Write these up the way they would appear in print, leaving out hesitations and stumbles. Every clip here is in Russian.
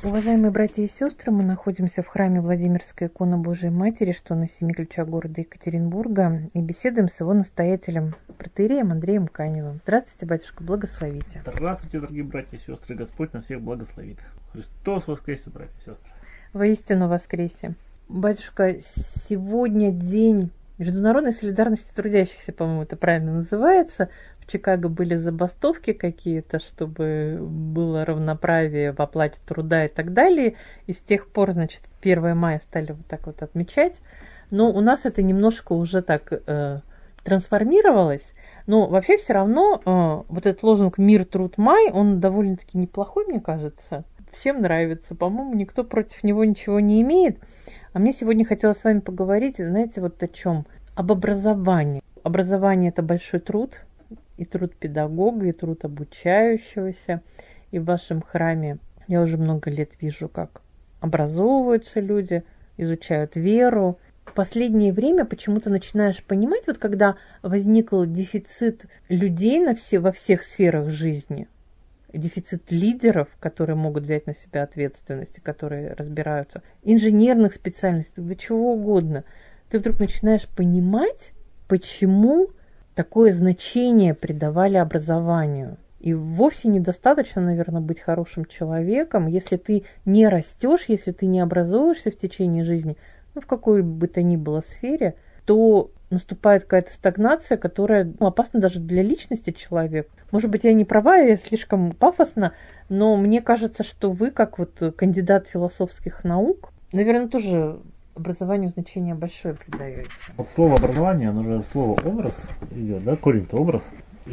Уважаемые братья и сестры, мы находимся в храме Владимирской иконы Божией Матери, что на 7 ключах города Екатеринбурга, и беседуем с его настоятелем, протоиереем Андреем Каневым. Здравствуйте, батюшка, благословите. Здравствуйте, дорогие братья и сестры, Господь на всех благословит. Христос воскресе, братья и сестры. Воистину воскресе. Батюшка, сегодня день международной солидарности трудящихся, по-моему, это правильно называется. В Чикаго были забастовки какие-то, чтобы было равноправие в оплате труда и так далее. И с тех пор, значит, 1 мая стали вот так вот отмечать. Но у нас это немножко уже так трансформировалось. Но вообще все равно вот этот лозунг «Мир, труд, май», он довольно-таки неплохой, мне кажется. Всем нравится. По-моему, никто против него ничего не имеет. А мне сегодня хотелось с вами поговорить, знаете, вот о чем? Об образовании. Образование – это большой труд. И труд педагога, и труд обучающегося. И в вашем храме я уже много лет вижу, как образовываются люди, изучают веру. В последнее время почему-то начинаешь понимать, вот когда возникл дефицит людей во всех сферах жизни, дефицит лидеров, которые могут взять на себя ответственность, которые разбираются, инженерных специальностей, да чего угодно, ты вдруг начинаешь понимать, почему такое значение придавали образованию. И вовсе недостаточно, наверное, быть хорошим человеком, если ты не растешь, если ты не образовываешься в течение жизни, в какой бы то ни было сфере, то наступает какая-то стагнация, которая опасна даже для личности человека. Может быть, я не права, я слишком пафосна, но мне кажется, что вы, как вот кандидат философских наук, наверное, тоже образованию значение большое придаете. Вот слово образование, оно же слово образ идет, да, корень-то образ.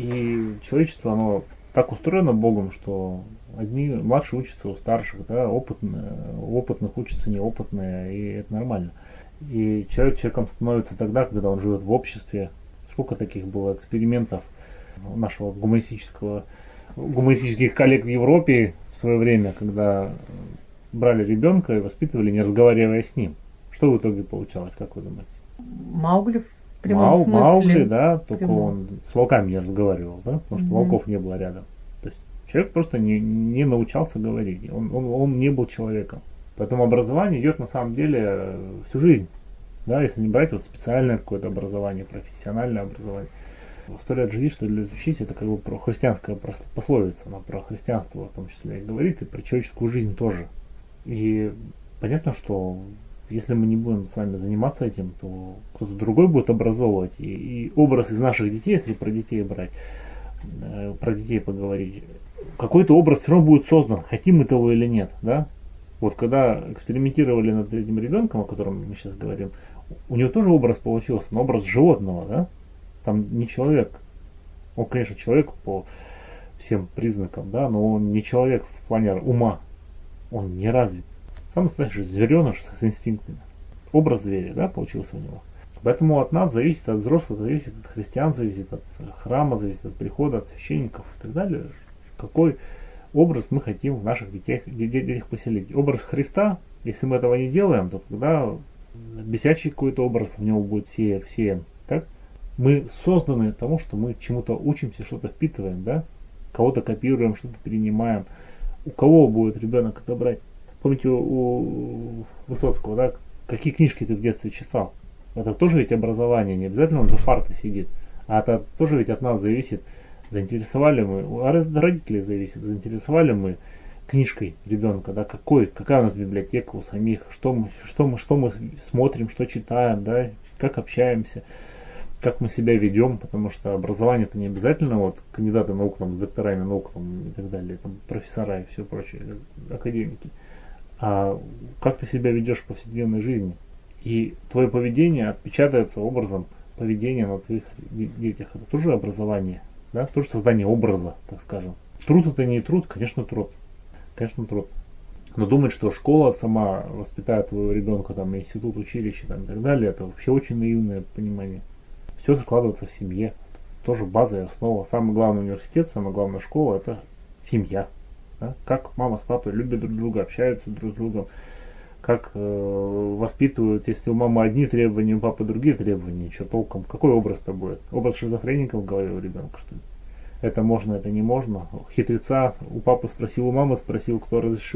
И человечество, оно так устроено Богом, что одни младшие учатся у старших, да, опытных учатся неопытные, и это нормально. И человек человеком становится тогда, когда он живет в обществе. Сколько таких было экспериментов нашего гуманистических коллег в Европе в свое время, когда брали ребенка и воспитывали, не разговаривая с ним. Что в итоге получалось, как вы думаете? Маугли в прямом смысле. Маугли, да, только он с волками не разговаривал, да, потому что волков не было рядом. То есть человек просто не научался говорить, он не был человеком. Поэтому образование идет на самом деле всю жизнь. Да, если не брать вот специальное какое-то образование, профессиональное образование. 100 лет живи, что ли, учись, это как бы про христианская пословица, она про христианство в том числе и говорит, и про человеческую жизнь тоже. И понятно, что если мы не будем с вами заниматься этим, то кто-то другой будет образовывать. И образ из наших детей, если про детей брать, про детей поговорить, какой-то образ все равно будет создан, хотим мы того или нет, да? Вот когда экспериментировали над этим ребенком, о котором мы сейчас говорим, у него тоже образ получился, но образ животного, да? Там не человек. Он, конечно, человек по всем признакам, да, но он не человек в плане ума. Он не развит. Сам настоящий звереныш с инстинктами. Образ зверя, да, получился у него. Поэтому от нас зависит, от взрослых зависит, от христиан зависит, от храма зависит, от прихода, от священников и так далее. Какой образ мы хотим в наших детях поселить. Образ Христа, если мы этого не делаем, то тогда бесячий какой-то образ в него будет всеян. Так? Мы созданы тому, что мы чему-то учимся, что-то впитываем, да? Кого-то копируем, что-то перенимаем. У кого будет ребенок это брать? Помните у Высоцкого, да? Какие книжки ты в детстве читал? Это тоже ведь образование, не обязательно он за партой сидит. А это тоже ведь от нас зависит. Заинтересовали мы, от родителей зависит, заинтересовали мы книжкой ребенка, да, какая у нас библиотека у самих, что мы смотрим, что читаем, да, как общаемся, как мы себя ведем, потому что образование это не обязательно вот кандидаты наук там, с докторами наук там, и так далее, там, профессора и все прочее, академики, а как ты себя ведешь в повседневной жизни. И твое поведение отпечатается образом поведения на твоих детях. Это тоже образование. Да, тоже создание образа, так скажем. Труд это не труд, конечно труд. Конечно труд. Но думать, что школа сама воспитает твоего ребенка, там, институт, училище там, и так далее, это вообще очень наивное понимание. Все закладывается в семье. Тоже база и основа. Самый главный университет, самая главная школа это семья. Да? Как мама с папой любят друг друга, общаются друг с другом. Как воспитывают, если у мамы одни требования, у папы другие требования, что толком, какой образ-то будет? Образ шизофреника в голове у ребенка, что ли? Это можно, это не можно. Хитреца у папы спросил, у мамы спросил, кто разрешил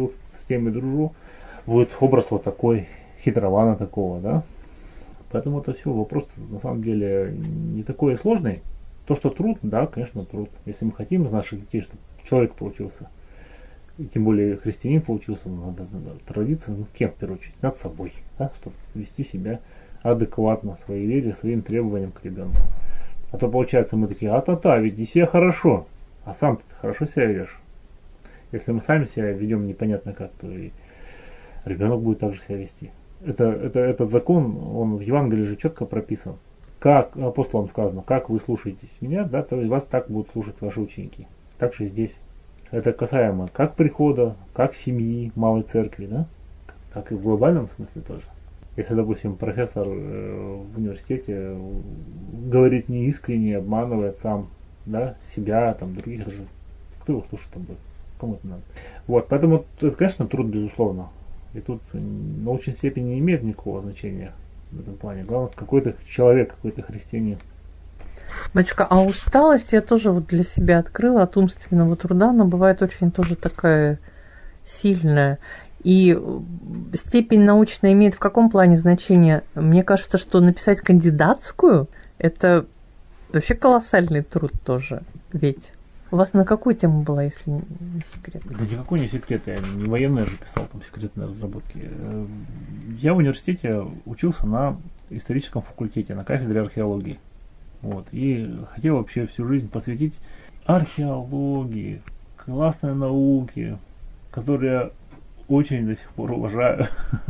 с теми дружу, будет образ вот такой, хитрована такого, да. Поэтому это все вопрос на самом деле не такой сложный. То, что труд, да, конечно, труд. Если мы хотим из наших детей, чтобы человек получился, и тем более христианин получился, надо трудиться над кем, в первую очередь, над собой, да, чтобы вести себя адекватно своей вере, своим требованиям к ребенку. А то получается мы такие, веди себя хорошо, а сам ты хорошо себя ведешь. Если мы сами себя ведем непонятно как, то и ребенок будет также себя вести. Этот закон, он в Евангелии же четко прописан. Как апостолам сказано, как вы слушаетесь меня, да, то вас так будут слушать ваши ученики. Так же и здесь. Это касаемо как прихода, как семьи, малой церкви, да, так и в глобальном смысле тоже. Если, допустим, профессор в университете говорит неискренне, обманывает сам, да, себя, там, других даже, кто его слушать там будет, кому это надо. Вот, поэтому это, конечно, труд, безусловно. И тут научная степень не имеет никакого значения в этом плане. Главное, какой-то человек, какой-то христианин. Батюшка, а усталость я тоже вот для себя открыла от умственного труда, она бывает очень тоже такая сильная. И степень научная имеет в каком плане значение? Мне кажется, что написать кандидатскую – это вообще колоссальный труд тоже. Ведь у вас на какую тему была, если не секрет? Да никакой не секрет, я не военное же писал, там секретные разработки. Я в университете учился на историческом факультете, на кафедре археологии. Вот, и хотел вообще всю жизнь посвятить археологии, классной науке, которую я очень до сих пор уважаю.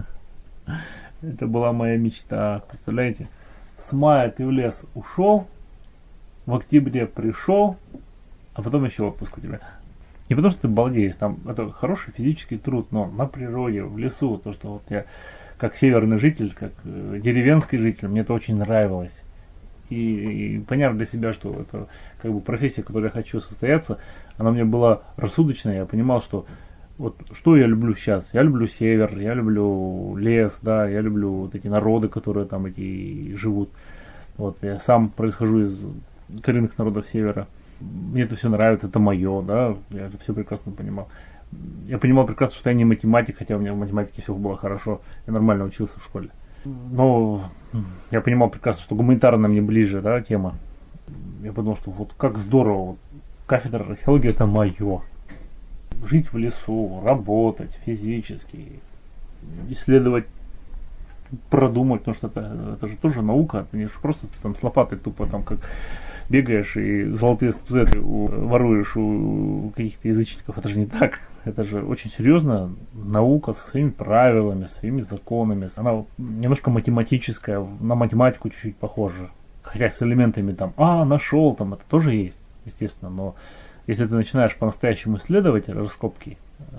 Это была моя мечта. Представляете? С мая ты в лес ушел, в октябре пришел, а потом еще отпуск у тебя. Не потому что ты балдеешь, там это хороший физический труд, но на природе, в лесу, то, что вот я как северный житель, как деревенский житель, мне это очень нравилось. И понятно для себя, что это как бы профессия, в которой я хочу состояться, она мне была рассудочная, я понимал, что вот что я люблю сейчас. Я люблю север, я люблю лес, да, я люблю вот эти народы, которые там эти живут. Вот я сам происхожу из коренных народов севера. Мне это все нравится, это мое, да, я это все прекрасно понимал. Я понимал прекрасно, что я не математик, хотя у меня в математике все было хорошо, я нормально учился в школе. Но я понимал прекрасно, что гуманитарная мне ближе, да, тема. Я подумал, что вот как здорово, вот, кафедра археологии это мое. Жить в лесу, работать физически, исследовать, продумать, потому что это же тоже наука, это не просто ты там с лопатой тупо там как бегаешь и золотые статуэтки воруешь у каких-то язычников, это же не так. Это же очень серьезная наука со своими правилами, своими законами. Она немножко математическая, на математику чуть-чуть похожа. Хотя с элементами там, нашел, там это тоже есть, естественно, но если ты начинаешь по-настоящему исследовать раскопки,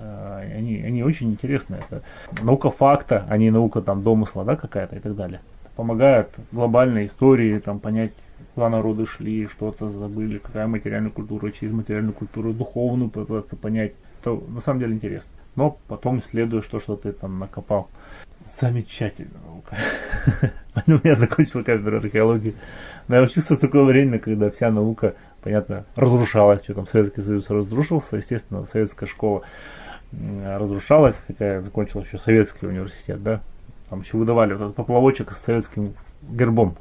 они очень интересные. Это наука факта, а не наука там домысла, да, какая-то и так далее. Помогает глобальной истории там понять, куда народы шли, что-то забыли, какая материальная культура, через материальную культуру духовную пытаться понять. Это на самом деле интересно. Но потом исследуешь то, что ты там накопал. Замечательная наука. Поэтому я закончил кафедру археологии. Но я учился в такое время, когда вся наука, понятно, разрушалась. Что там Советский Союз разрушился, естественно, советская школа разрушалась, хотя я закончил еще советский университет, да. Там еще выдавали вот этот поплавочек с советским гербом,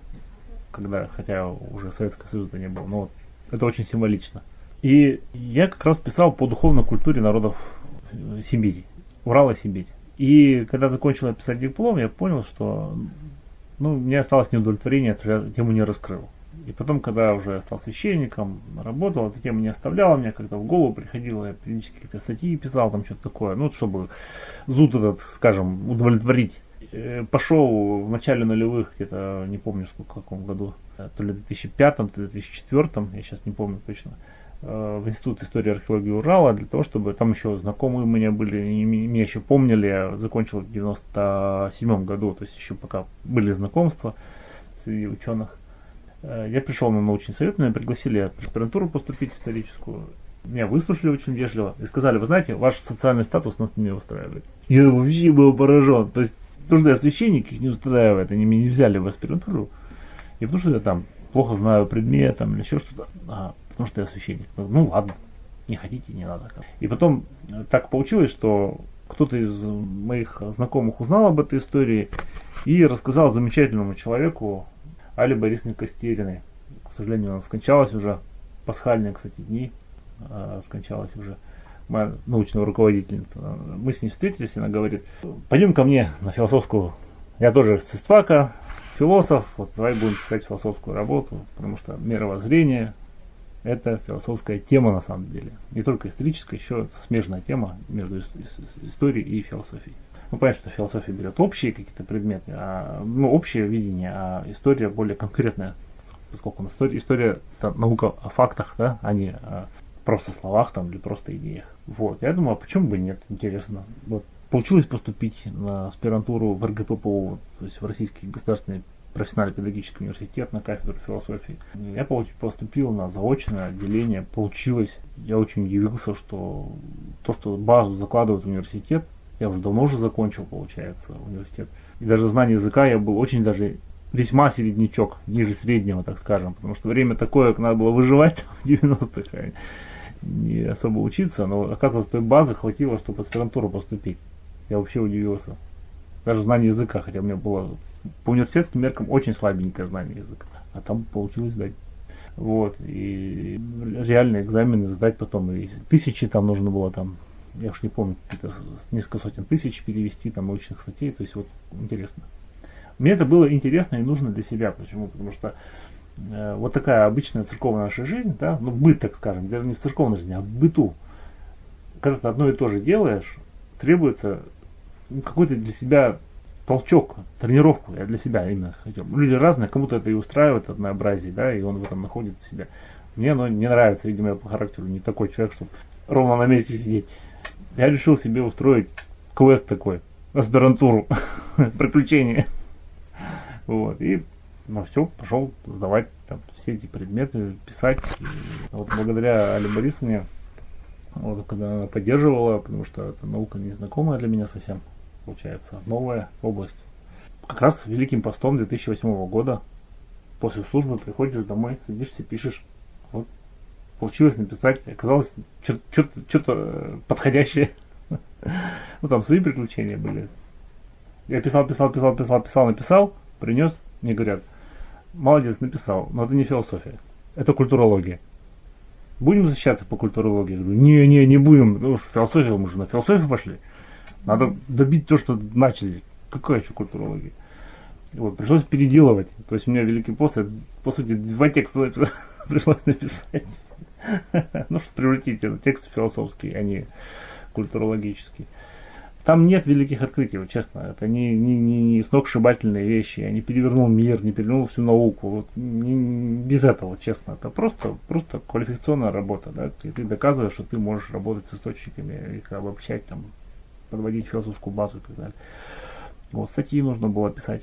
хотя уже Советского Союза не было, но вот, это очень символично. И я как раз писал по духовной культуре народов Сибири, Урала и Сибирь. И когда закончил писать диплом, я понял, что мне осталось неудовлетворение, что я тему не раскрыл. И потом, когда уже стал священником, работал, эта тема не оставляла, мне как-то в голову приходило, я периодически какие-то статьи писал, там что-то такое, чтобы зуд этот, скажем, удовлетворить. Пошел в начале нулевых, где-то не помню в каком году, то ли в 2005, то ли в 2004, я сейчас не помню точно, в Институт истории и археологии Урала, для того, чтобы там еще знакомые у меня были, меня еще помнили, я закончил в 97 году, то есть еще пока были знакомства среди ученых. Я пришел на научный совет, меня пригласили в аспирантуру поступить историческую. Меня выслушали очень вежливо и сказали, вы знаете, ваш социальный статус нас не устраивает. Я вообще был поражен. То есть, потому что я священник, их не устраивает, они меня не взяли в аспирантуру. И потому что я там плохо знаю предмет или еще что-то. Потому что я священник. Ладно, не хотите, не надо. И потом так получилось, что кто-то из моих знакомых узнал об этой истории и рассказал замечательному человеку Алле Борисовне Костериной. К сожалению, она скончалась уже, пасхальные, кстати, дни, скончалась уже моя научная руководительница. Мы с ней встретились, и она говорит: пойдем ко мне на философскую, я тоже с ИСТФАКа, философ, вот давай будем писать философскую работу, потому что мировоззрение — это философская тема на самом деле. Не только историческая, еще смежная тема между историей и философией. Ну, понятно, что философия берет общие какие-то предметы, общее видение, а история более конкретная, поскольку история это наука о фактах, да, а не о просто словах там, или просто идеях. Вот. Я думаю, а почему бы нет, интересно. Вот. Получилось поступить на аспирантуру в РГППУ, то есть в Российский государственный профессионально-педагогический университет на кафедру философии. Я поступил на заочное отделение, получилось. Я очень удивился, что то, что базу закладывает в университет, я уже давно закончил, получается, университет. И даже знание языка я был очень даже весьма середнячок, ниже среднего, так скажем, потому что время такое, как надо было выживать в 90-х, а не особо учиться, но оказывается, той базы хватило, чтобы в аспирантуру поступить. Я вообще удивился. Даже знание языка, хотя у меня было по университетским меркам очень слабенькое знание языка. А там получилось сдать. Вот. И реальные экзамены сдать потом. И тысячи там нужно было там, я уж не помню, какие-то несколько сотен тысяч перевести там научных статей. То есть вот интересно. Мне это было интересно и нужно для себя. Почему? Потому что вот такая обычная церковная наша жизнь, да, ну быт, так скажем, даже не в церковной жизни, а в быту. Когда ты одно и то же делаешь, требуется какой-то для себя толчок, тренировку. Я для себя именно хотел. Люди разные, кому-то это и устраивает однообразие, да, и он в этом находит себя. Мне оно не нравится, видимо, я по характеру не такой человек, чтобы ровно на месте сидеть. Я решил себе устроить квест такой, аспирантуру, приключения. Вот, и все, пошел сдавать там все эти предметы, писать. И вот благодаря Алле Борисовне, вот, когда она поддерживала, потому что эта наука незнакомая для меня совсем, получается, новая область. Как раз Великим постом 2008 года после службы приходишь домой, садишься, пишешь. Вот, получилось написать, оказалось что-то подходящее. Ну там свои приключения были. Я писал, написал, принес, мне говорят: молодец, написал, но это не философия, это культурология. Будем защищаться по культурологии? Я говорю: не будем, потому что философия, мы же на философию пошли. Надо добить то, что начали. Какая еще культурология? Вот, пришлось переделывать. То есть у меня Великий пост, по сути, 2 текста пришлось написать. Ну, чтобы превратить этот текст в философский, а не культурологический. Там нет великих открытий, вот честно. Это не сногсшибательные вещи. Я не перевернул мир, не перевернул всю науку. Вот, без этого, честно. Это просто квалификационная работа. Да? И ты доказываешь, что ты можешь работать с источниками, их обобщать, там, подводить философскую базу и так далее. Вот, статьи нужно было писать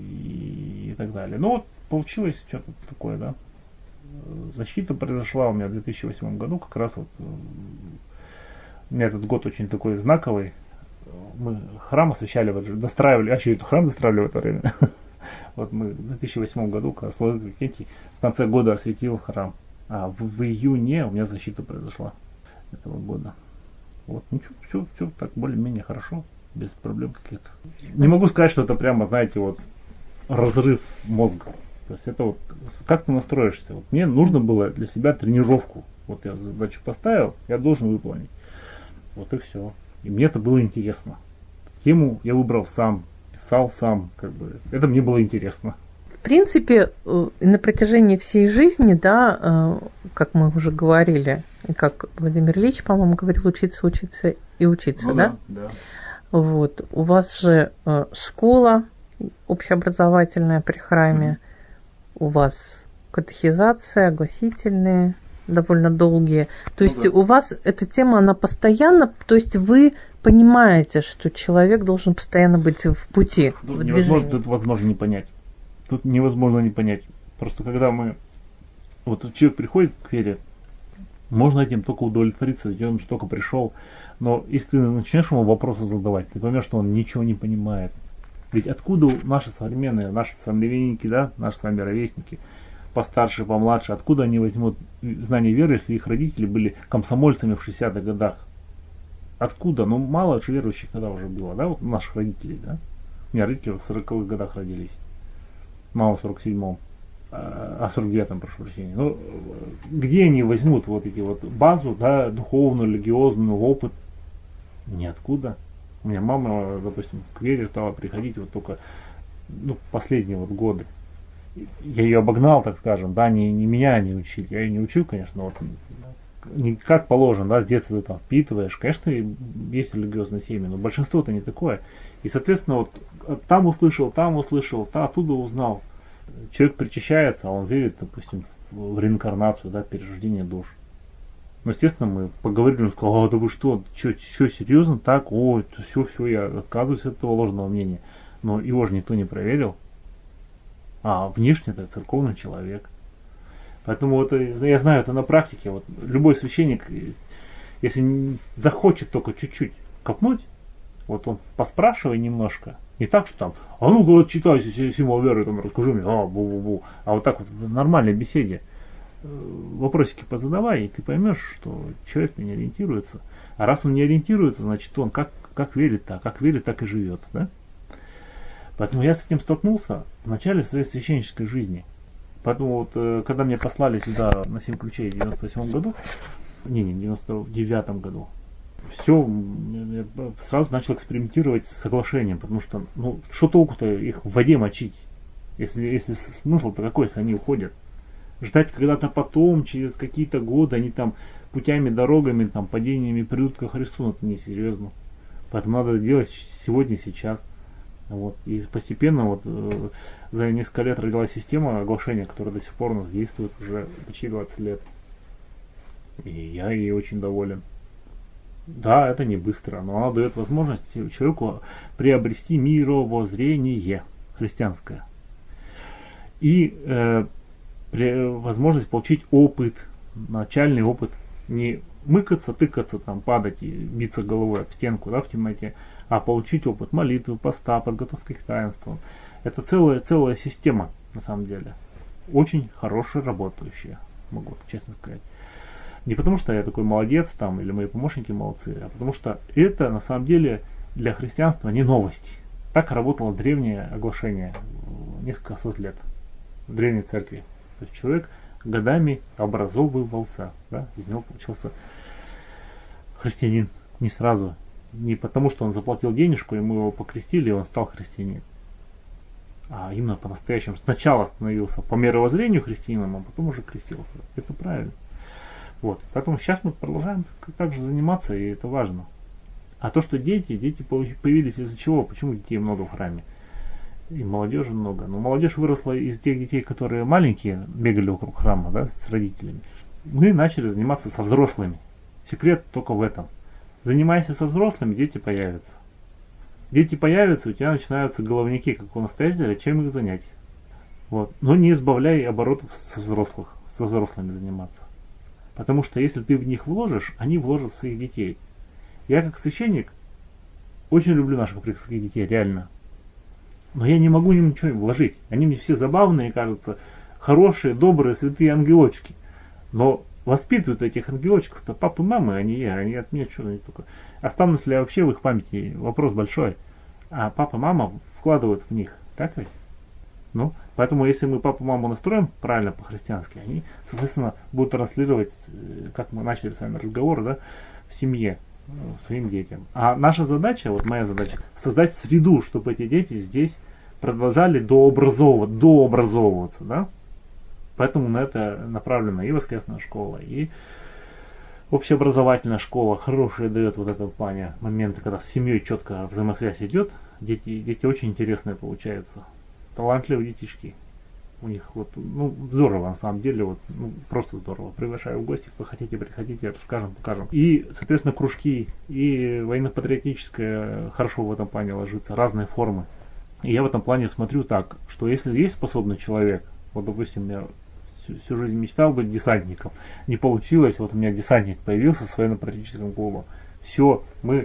и так далее. Ну вот, получилось что-то такое, да. Защита произошла у меня в 2008 году. Как раз вот у меня этот год очень такой знаковый. Мы храм освещали, достраивали, храм достраивали в это время. Вот мы в 2008 году, когда Славик Викентий в конце года осветил храм. А в июне у меня защита произошла этого года. Вот, ну все так более-менее хорошо, без проблем каких-то. Не могу сказать, что это прямо, знаете, вот разрыв мозга. То есть это вот, как ты настроишься? Вот мне нужно было для себя тренировку. Вот я задачу поставил, я должен выполнить. Вот и все. И мне это было интересно. Тему я выбрал сам, писал сам, как бы. Это мне было интересно. В принципе, на протяжении всей жизни, да, как мы уже говорили, и как Владимир Ильич, по-моему, говорил, учиться и учиться, ну, да? Да. Вот. У вас же школа общеобразовательная при храме, у вас катехизация, огласительные, довольно долгие. То есть у вас эта тема, она постоянно, то есть вы понимаете, что человек должен постоянно быть в пути, в движении. Тут возможно не понять. Тут невозможно не понять. Просто когда вот человек приходит к вере, можно этим только удовлетвориться, ведь он же только пришел. Но если ты начнешь ему вопросы задавать, ты поймешь, что он ничего не понимает. Ведь откуда наши современные, наши современники, да, наши с вами ровесники, постарше, помладше, откуда они возьмут знания веры, если их родители были комсомольцами в 60-х годах? Откуда? Ну, мало же верующих тогда уже было, да, вот наших родителей, да? У меня родители в 40-х годах родились. Мама в 47-м, в 49-м, прошу прощения. Ну, где они возьмут вот эти вот базу, да, духовную, религиозную, опыт? Ниоткуда. У меня мама, допустим, к вере стала приходить вот только последние вот годы. Я ее обогнал, так скажем, да, не меня не учить. Я ее не учил, конечно, вот не как положено, да, с детства ты там впитываешь. Конечно, есть религиозные семьи, но большинство-то не такое. И, соответственно, вот там услышал, оттуда узнал. Человек причащается, а он верит, допустим, в реинкарнацию, да, перерождение душ. Ну, естественно, мы поговорили, он сказал: да вы что, серьезно так? Все, я отказываюсь от этого ложного мнения. Но его же никто не проверил. А внешне это церковный человек. Поэтому вот я знаю это на практике. Вот любой священник, если захочет только чуть-чуть копнуть, вот он поспрашивай немножко. Не так, что там, говорит, читай символ веры, там, расскажи мне, бу-бу-бу. А вот так вот в нормальной беседе вопросики позадавай, и ты поймешь, что человек не ориентируется. А раз он не ориентируется, значит он как верит, так и живет. Да? Поэтому я с этим столкнулся в начале своей священнической жизни. Поэтому вот, когда меня послали сюда на 7 ключей в 98 году, в 99 году, все, я сразу начал экспериментировать с соглашением, потому что, что толку-то их в воде мочить, если смысл-то какой, если они уходят. Ждать когда-то потом, через какие-то годы, они там путями, дорогами, там, падениями придут ко Христу, это несерьезно. Поэтому надо делать сегодня, сейчас. Вот. И постепенно за несколько лет родилась система оглашения, которая до сих пор у нас действует уже почти 20 лет. И я ей очень доволен. Да, это не быстро, но она дает возможность человеку приобрести мировоззрение христианское. И возможность получить опыт, начальный опыт. Не мыкаться, тыкаться, там, падать и биться головой об стенку, да, в темноте, а получить опыт молитвы, поста, подготовки к таинствам. Это целая система, на самом деле. Очень хорошая, работающая, могу честно сказать. Не потому, что я такой молодец, там, или мои помощники молодцы, а потому что это, на самом деле, для христианства не новость. Так работало древнее оглашение несколько сот лет в древней церкви. То есть человек годами образовывался, да, из него получился христианин. Не сразу. Не потому, что он заплатил денежку, и мы его покрестили, и он стал христианином. А именно по-настоящему. Сначала становился по мировоззрению христианином, а потом уже крестился. Это правильно. Вот. Поэтому сейчас мы продолжаем также заниматься, и это важно. А то, что дети появились из-за чего? Почему детей много в храме? И молодежи много. Но молодежь выросла из тех детей, которые маленькие, бегали вокруг храма, да, с родителями. Мы начали заниматься со взрослыми. Секрет только в этом. Занимайся со взрослыми, дети появятся. Дети появятся, у тебя начинаются головники, как у настоятеля, чем их занять. Вот. Но не избавляй оборотов со взрослыми заниматься. Потому что если ты в них вложишь, они вложат в своих детей. Я как священник очень люблю наших приходских детей, реально. Но я не могу им ничего вложить. Они мне все забавные, кажутся, хорошие, добрые, святые ангелочки. Но воспитывают этих ангелочков-то папы, мамы, а не я. Они от меня что-то не только. Останусь ли я вообще в их памяти? Вопрос большой. А папа, мама вкладывают в них. Так ведь? Ну, поэтому если мы папу, маму настроим правильно по-христиански, они, соответственно, будут транслировать, как мы начали с вами разговор, да, в семье, своим детям. А наша задача, вот моя задача, создать среду, чтобы эти дети здесь продолжали дообразовываться, да. Поэтому на это направлена и воскресная школа, и общеобразовательная школа хорошая дает вот это в плане моменты, когда с семьей четко взаимосвязь идет, дети очень интересные получаются. Талантливые детишки. У них здорово на самом деле, просто здорово. Приглашаю в гости, кто хотите, приходите, расскажем, покажем. И, соответственно, кружки, и военно-патриотическое хорошо в этом плане ложится, разные формы. И я в этом плане смотрю так, что если есть способный человек, вот, допустим, я всю жизнь мечтал быть десантником, не получилось, вот у меня десантник появился с военно-патриотическим клубом. Все,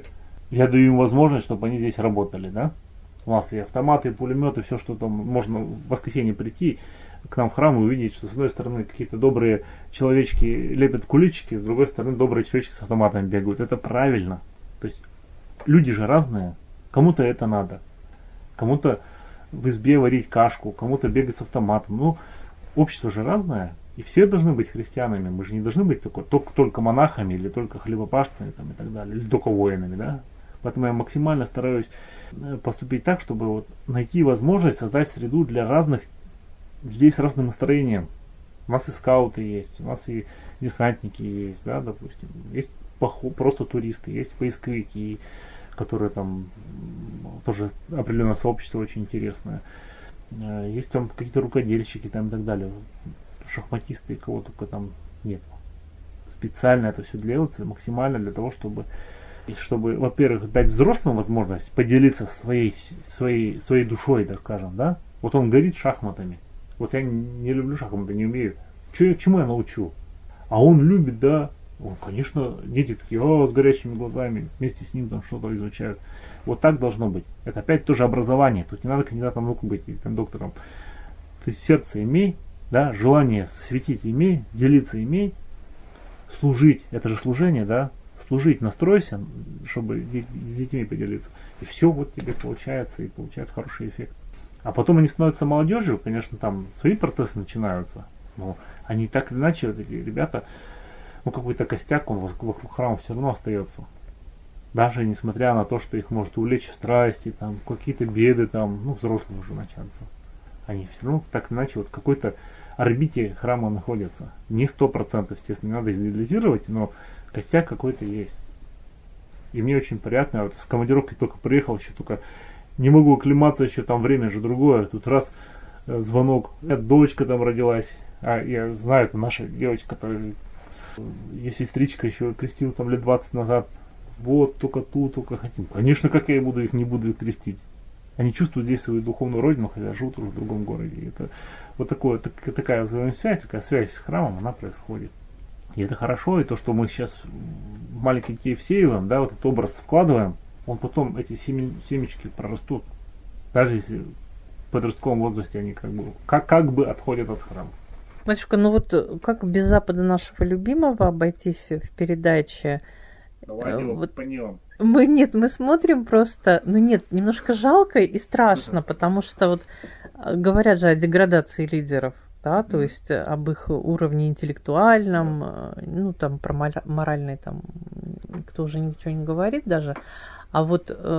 я даю им возможность, чтобы они здесь работали, да? У нас и автоматы, и пулеметы, все, что там можно в воскресенье прийти к нам в храм и увидеть, что с одной стороны какие-то добрые человечки лепят куличики, с другой стороны добрые человечки с автоматами бегают. Это правильно. То есть люди же разные. Кому-то это надо. Кому-то в избе варить кашку, кому-то бегать с автоматом. Ну, общество же разное. И все должны быть христианами. Мы же не должны быть только монахами или только хлебопашцами там, и так далее. Или только воинами, да. Поэтому я максимально стараюсь поступить так, чтобы вот найти возможность создать среду для разных людей с разным настроением. У нас и скауты есть, у нас и десантники есть, да, допустим. Есть просто туристы, есть поисковики, которые там тоже определенное сообщество очень интересное. Есть там какие-то рукодельщики там и так далее. Шахматисты, кого только там нет. Специально это все делается максимально для того, чтобы, во-первых, дать взрослым возможность поделиться своей душой, так скажем, да. Вот он горит шахматами. Вот я не люблю шахматы, не умею. Чему я научу? А он любит, да. Он, конечно, дети такие, с горящими глазами, вместе с ним там что-то изучают. Вот так должно быть. Это опять тоже образование. Тут не надо кандидатом наук быть, или там доктором. Ты сердце имей, да, желание светить имей, делиться имей, служить. Это же служение, да. Служить, настройся, чтобы с детьми поделиться. И все вот тебе получается, и получается хороший эффект. А потом они становятся молодежью, конечно, там свои процессы начинаются. Но они так или иначе, вот эти ребята, какой-то костяк, он вокруг храма все равно остается. Даже несмотря на то, что их может увлечь в страсти, там, какие-то беды, там, взрослые уже начаться. Они все равно так или иначе вот в какой-то орбите храма находятся. Не 100%, естественно, не надо идеализировать, но костяк какой-то есть. И мне очень приятно, вот с командировки только приехал, еще только не могу оклематься, еще там время же другое. Тут раз звонок, дочка там родилась, а я знаю, это наша девочка, которая, ее сестричка еще крестила там лет 20 назад. Вот, только хотим. Конечно, как я не буду их крестить. Они чувствуют здесь свою духовную родину, хотя живут уже в другом городе. И это вот такая взаимосвязь, такая связь с храмом, она происходит. И это хорошо, и то, что мы сейчас в маленьких детей всеиваем, да, вот этот образ вкладываем, он потом, эти семечки прорастут. Даже если в подростковом возрасте они как бы отходят от храма. Батюшка, как без Запада нашего любимого обойтись в передаче? Давайте вот по нем. Мы смотрим просто, немножко жалко и страшно, потому что говорят же о деградации лидеров, да, то есть об их уровне интеллектуальном, там про моральный там никто уже ничего не говорит даже, а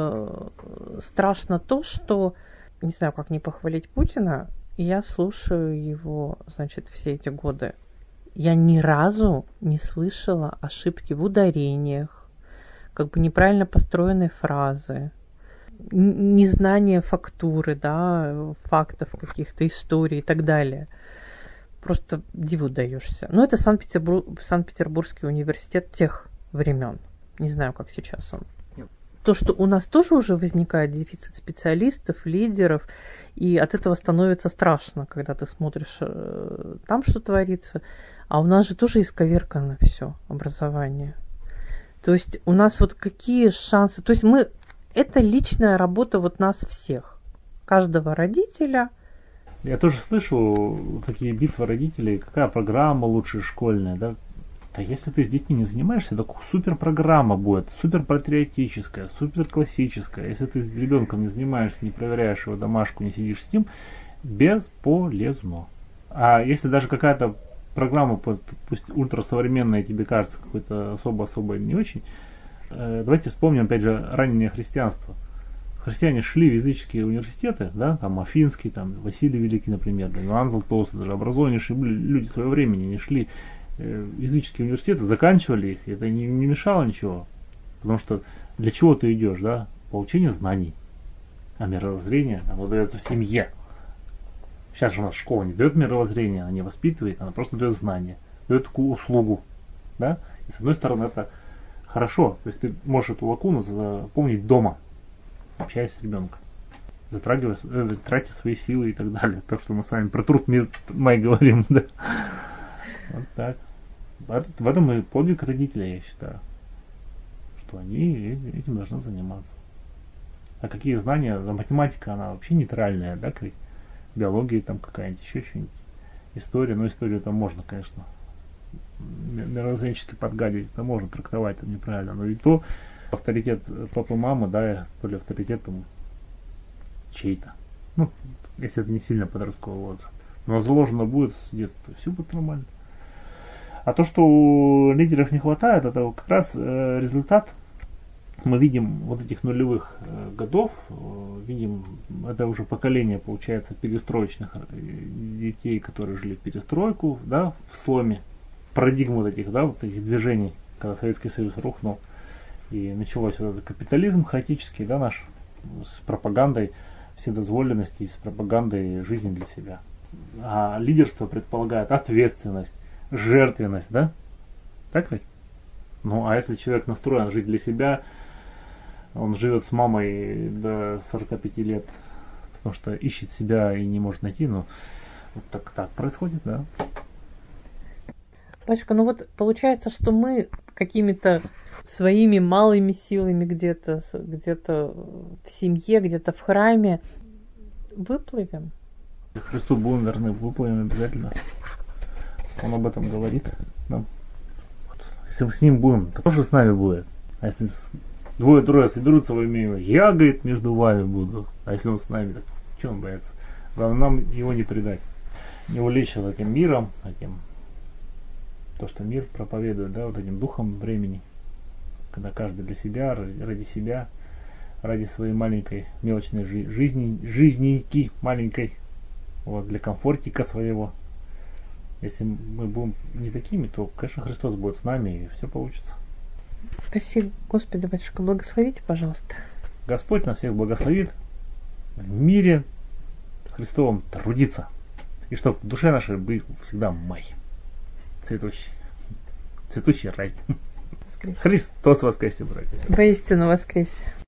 страшно то, что, не знаю, как не похвалить Путина, я слушаю его, все эти годы. Я ни разу не слышала ошибки в ударениях, неправильно построенной фразы, незнание фактуры, да, фактов каких-то, историй и так далее. Просто диву даешься. Но это Санкт-Петербургский университет тех времен. Не знаю, как сейчас он. То, что у нас тоже уже возникает дефицит специалистов, лидеров, и от этого становится страшно, когда ты смотришь, там что творится. А у нас же тоже исковеркано все образование. То есть у нас какие шансы... То есть это личная работа нас всех. Каждого родителя. Я тоже слышу такие битвы родителей, какая программа лучше школьная, да? Да если ты с детьми не занимаешься, так супер программа будет, супер патриотическая, супер классическая. Если ты с ребенком не занимаешься, не проверяешь его домашку, не сидишь с ним, бесполезно. А если даже какая-то программа, пусть ультрасовременная, тебе кажется какой-то особо не очень, давайте вспомним опять же раннее христианство. Христиане шли в языческие университеты, да, там Афинский, там Василий Великий, например, Иоанн Златоуст, даже образованнейшие были люди своего времени, не шли языческие университеты, заканчивали их, это не мешало ничего. Потому что для чего ты идешь, да? Получение знаний. А мировоззрение, оно дается в семье. Сейчас же у нас школа не дает мировоззрение, она не воспитывает, она просто дает знания, дает такую услугу. Да? И с одной стороны это хорошо, то есть ты можешь эту лакуну заполнить дома, общаясь с ребенком, тратя свои силы и так далее. Так что мы с вами про труд мир май говорим, да? Вот так. В этом и подвиг родителей, я считаю, что они этим должны заниматься. А какие знания? Математика, она вообще нейтральная, да, ведь биология там какая-нибудь, еще что-нибудь. История, историю там можно, конечно, мировоззренчески подгадить, это можно трактовать там неправильно, но и то Авторитет папы, мамы, да, то ли авторитетом чей-то. Ну, если это не сильно подростковый возраст. Но заложено будет с детства, все будет нормально. А то, что лидеров не хватает, это как раз результат. Мы видим вот этих нулевых годов, видим, это уже поколение, получается, перестроечных детей, которые жили перестройку, да, в сломе парадигм вот этих, да, вот этих движений, когда Советский Союз рухнул, и началось вот этот капитализм хаотический, да, наш, с пропагандой вседозволенности и с пропагандой жизни для себя. А лидерство предполагает ответственность, жертвенность, да? Так ведь? Ну, а если человек настроен жить для себя, он живет с мамой до 45 лет, потому что ищет себя и не может найти, ну, вот так происходит, да? Пашка, ну вот получается, что мы какими-то своими малыми силами где-то в семье, где-то в храме выплывем. Христу будем верны, выплывем обязательно. Он об этом говорит нам. Если мы с ним будем, то тоже с нами будет. А если двое-трое соберутся во имя его, я, говорит, между вами буду. А если он с нами, так чего он боится? Главное, нам его не предать. Не увлечься этим миром, этим, то, что мир проповедует, да, вот этим духом времени. Когда каждый для себя, ради себя, ради своей маленькой мелочной жизненьки маленькой, вот, для комфортика своего. Если мы будем не такими, то, конечно, Христос будет с нами, и все получится. Спасибо, Господи, батюшка, благословите, пожалуйста. Господь нас всех благословит в мире Христовом трудиться. И чтобы в душе нашей был всегда май. Цветущий рай. Христос воскресе, братья. Воистину воскресе.